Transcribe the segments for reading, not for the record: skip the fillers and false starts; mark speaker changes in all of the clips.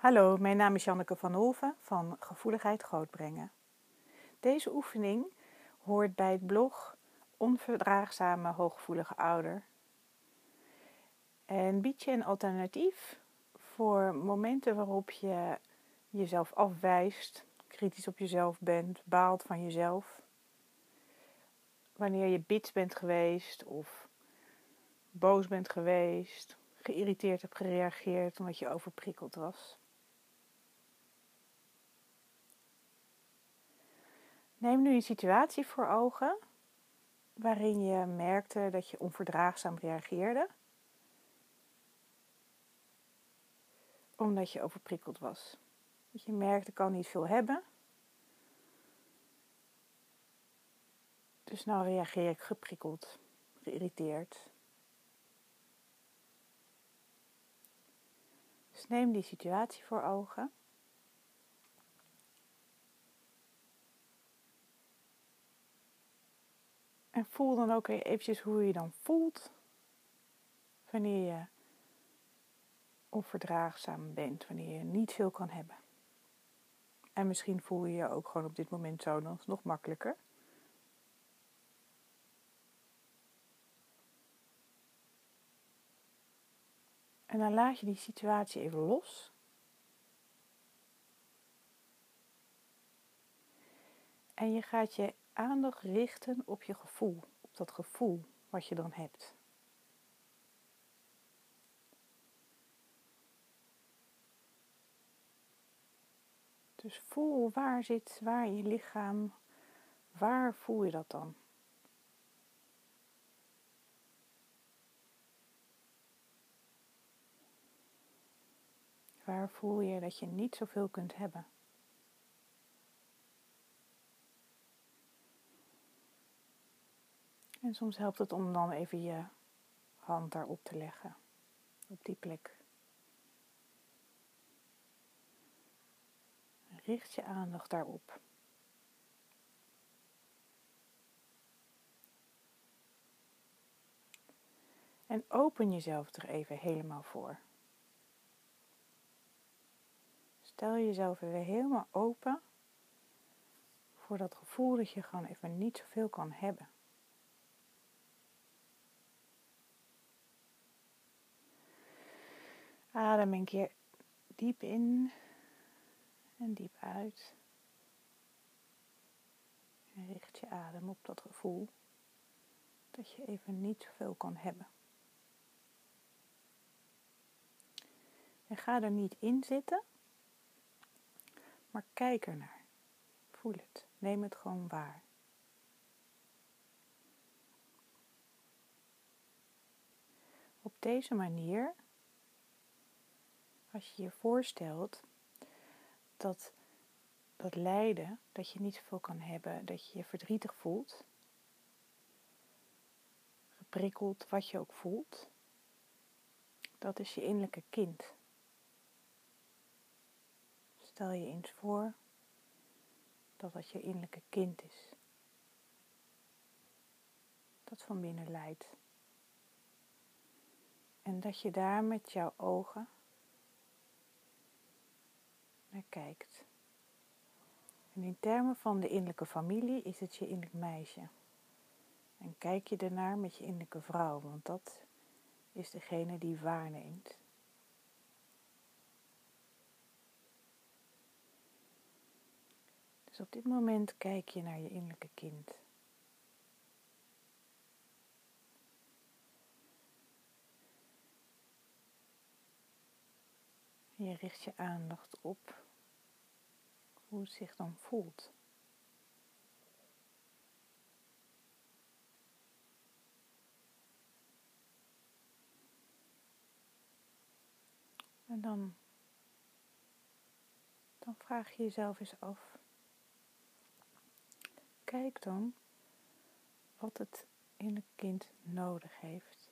Speaker 1: Hallo, mijn naam is Janneke van Olven van Gevoeligheid Grootbrengen. Deze oefening hoort bij het blog Onverdraagzame Hooggevoelige Ouder en biedt je een alternatief voor momenten waarop je jezelf afwijst, kritisch op jezelf bent, baalt van jezelf. Wanneer je bits bent geweest of boos bent geweest, geïrriteerd hebt gereageerd omdat je overprikkeld was. Neem nu een situatie voor ogen waarin je merkte dat je onverdraagzaam reageerde, omdat je overprikkeld was. Dat je merkte, ik kan niet veel hebben, dus nou reageer ik geprikkeld, geïrriteerd. Dus neem die situatie voor ogen. En voel dan ook eventjes hoe je dan voelt wanneer je onverdraagzaam bent, wanneer je niet veel kan hebben. En misschien voel je je ook gewoon op dit moment zo, dan is het nog makkelijker. En dan laat je die situatie even los. En je gaat je aandacht richten op je gevoel, op dat gevoel wat je dan hebt. Dus voel waar in je lichaam, waar voel je dat dan? Waar voel je dat je niet zoveel kunt hebben? En soms helpt het om dan even je hand daarop te leggen, op die plek. Richt je aandacht daarop. En open jezelf er even helemaal voor. Stel jezelf weer helemaal open voor dat gevoel dat je gewoon even niet zoveel kan hebben. Adem een keer diep in en diep uit. En richt je adem op dat gevoel dat je even niet zoveel kan hebben. En ga er niet in zitten, maar kijk ernaar. Voel het. Neem het gewoon waar. Op deze manier, als je je voorstelt dat lijden, dat je niet zoveel kan hebben, dat je je verdrietig voelt, geprikkeld, wat je ook voelt, dat is je innerlijke kind. Stel je eens voor dat dat je innerlijke kind is. Dat van binnen lijdt. En dat je daar met jouw ogen naar kijkt. En in termen van de innerlijke familie is het je innerlijk meisje. En kijk je ernaar met je innerlijke vrouw, want dat is degene die waarneemt. Dus op dit moment kijk je naar je innerlijke kind. En je richt je aandacht op hoe het zich dan voelt. En dan vraag je jezelf eens af. Kijk dan wat het innerlijke kind nodig heeft.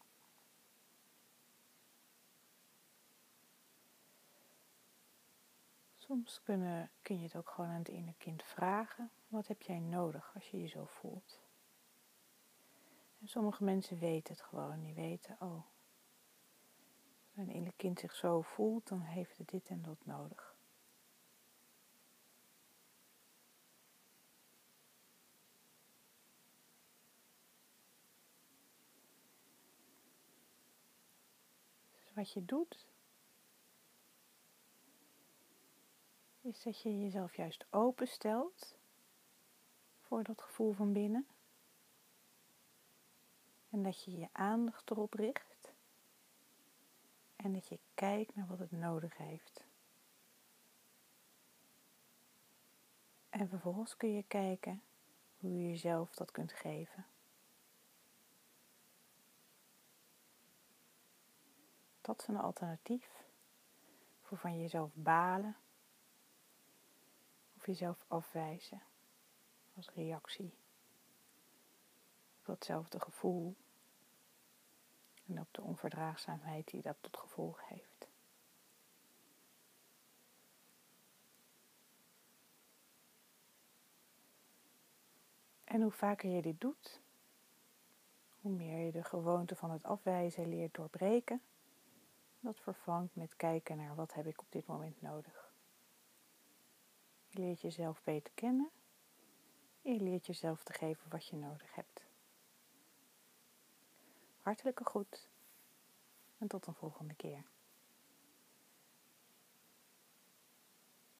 Speaker 1: Soms kun je het ook gewoon aan het innerlijke kind vragen. Wat heb jij nodig als je je zo voelt? En sommige mensen weten het gewoon. Die weten, oh, Als een innerlijk kind zich zo voelt, dan heeft het dit en dat nodig. Dus wat je doet, is dat je jezelf juist openstelt voor dat gevoel van binnen. En dat je je aandacht erop richt. En dat je kijkt naar wat het nodig heeft. En vervolgens kun je kijken hoe je jezelf dat kunt geven. Dat is een alternatief voor van jezelf balen of jezelf afwijzen als reactie op datzelfde gevoel en op de onverdraagzaamheid die dat tot gevolg heeft. En hoe vaker je dit doet, hoe meer je de gewoonte van het afwijzen leert doorbreken. Dat vervangt met kijken naar wat heb ik op dit moment nodig. Je leert jezelf beter kennen en je leert jezelf te geven wat je nodig hebt. Hartelijke groet en tot een volgende keer.